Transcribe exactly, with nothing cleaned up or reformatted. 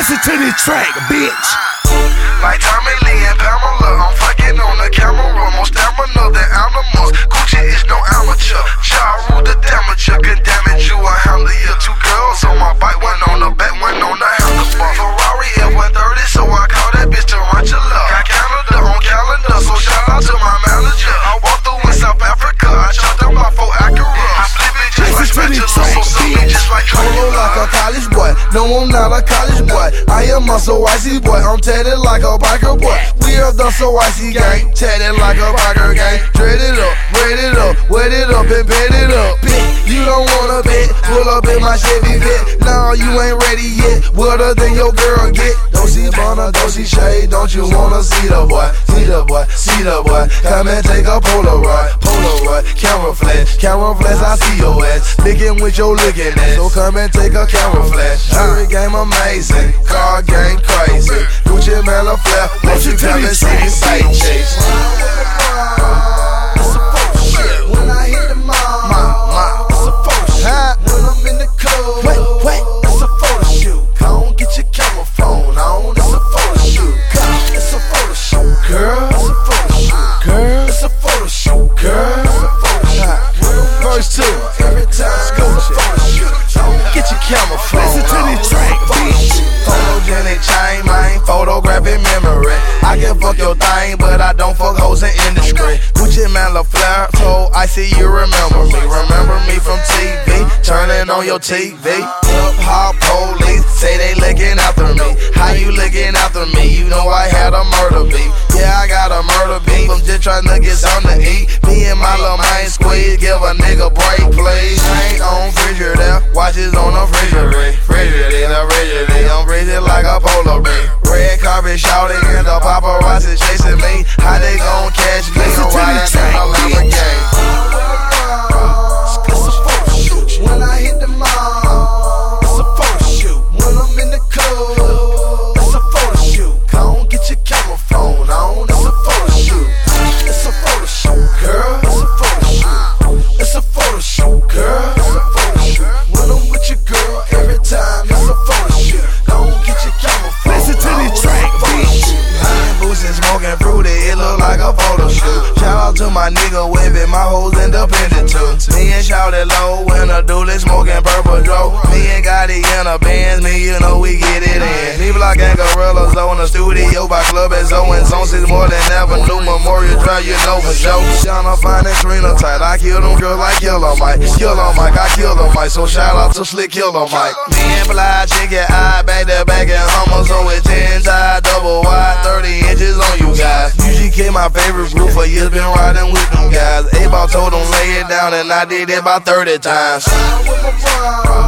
Listen to this track, bitch. Like Tommy Lee and Pamela, I'm fucking on the camera. More stamina than animals. Gucci is no amateur. Ja Rule the damager, can damage you, I handle you. Two girls on my bike, one on the back, one on the handlebar. Ferrari F one thirty, so I call that bitch Tarantula. Got Canada on calendar, so shout out to my manager. I walked through in South Africa, I chopped up my four Acura. I flip it just like spatula, so sue me just like Dracula. Like a college boy, no I'm not a college boy. I am a so icy boy, I'm tatted like a biker boy. We are the so icy gang, tatted like a biker gang. Dread it up, braid it up, wet it up and bed it up. Bitch, you don't wanna bet, pull up in my Chevy vet. Nah, you ain't ready yet, wetter than your girl get. Don't see Bonner, don't see Shade, don't you wanna see the boy? See the boy, see the boy, come and take a Polaroid. Polaroid, camera flash, camera flash, I see your ass. Licking with your licking ass, so come and take a camera flash. Jury game amazing, car game crazy. Gucci man a flare, won't you come and see me say chase? It's a photo shoot when I hit the mall. Ma, it's a photo shoot when I'm in the club. Wait, wait, it's a photo shoot. Come on, get your camera phone on. It's a photo shoot. It's a photo shoot, girl. It's a photo shoot, girl. It's a photo shoot, girl. It's a photo shoot. Verse two, every time. Get your camera phone. Listen to this track, bitch. Photogenic chain, man, photographic memory. I can fuck your thing, but I don't fuck hoes in industry. Gucci man LaFleur, so I see you remember me. Remember me from T V, turning on your T V. Hip hop police say they looking after me. How you looking after me? You know I had a murder beat. Yeah, I got a murder beat. I'm just trying to get something to eat. Me and my little man squeeze, give a nigga break, please. Ain't on Frigidaire, watches on the refrigerator. Refrigerator, refrigerator, I'm breathing like a polar bear. Red carpet shouting and the paparazzi chasing me. How they gon' catch me? I'm riding in a Lamborghini. It's a photo shoot when I hit the mall. It's a photo shoot when I'm in the club. It's a photo shoot. Come on, get your camera phone on. It's a photo shoot. It's a photo shoot, girl. It's a photo shoot. It's a photo shoot, girl. It's a photo shoot. When I'm with your girl every time, it's a photo shoot. Come on, get your camera phone. Listen to this track, bitch. I'm boosting, smoking fruity, it look like a photo shoot. Shout out to my nigga Webby, my hoes independent too. Me and Shouted Low in a dually smoking purple Joe. Me and Gotti in a Benz, me you know we get it in. Me Block and Gorillas low in the studio by Club and so and Zone six more than ever. New Memorial Drive, you know for sure. Shana fine and Trina tight, I kill them girls like Killer Mike. Killer Mike, I kill them Mike, so shout out to Slick Killer Mike. Me and Fly Chicken Eye, back to back and Hummer, so it's ten tie, double wide, thirty inches on you guys. U G K my favorite group for years, been riding with them guys. A-Ball told them lay it down and I did it about thirty times.